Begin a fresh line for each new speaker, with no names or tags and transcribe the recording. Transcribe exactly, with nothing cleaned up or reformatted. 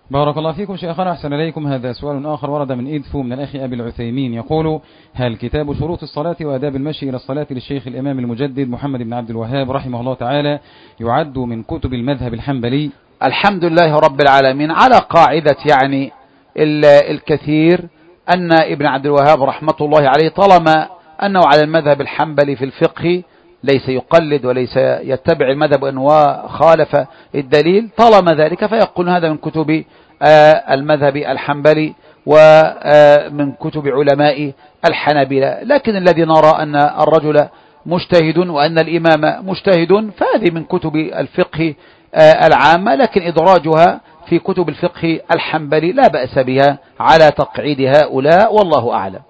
بارك الله فيكم شيخنا، أحسن إليكم. هذا سؤال آخر ورد من إدفو من الأخ أبي العثيمين، يقول: هل كتاب شروط الصلاة وآداب المشي إلى الصلاة للشيخ الإمام المجدد محمد بن عبد الوهاب رحمه الله تعالى يعد من كتب المذهب الحنبلي؟
الحمد لله رب العالمين، على قاعدة يعني الكثير أن ابن عبد الوهاب رحمة الله عليه طالما أنه على المذهب الحنبلي في الفقه ليس يقلد وليس يتبع المذهب أنه خالف الدليل، طالما ذلك فيقول هذا من كتب المذهب الحنبلي ومن كتب علماء الحنابلة. لكن الذي نرى أن الرجل مجتهد وأن الإمام مجتهد فهذه من كتب الفقه العامة، لكن إدراجها في كتب الفقه الحنبلي لا بأس بها على تقعيد هؤلاء، والله أعلم.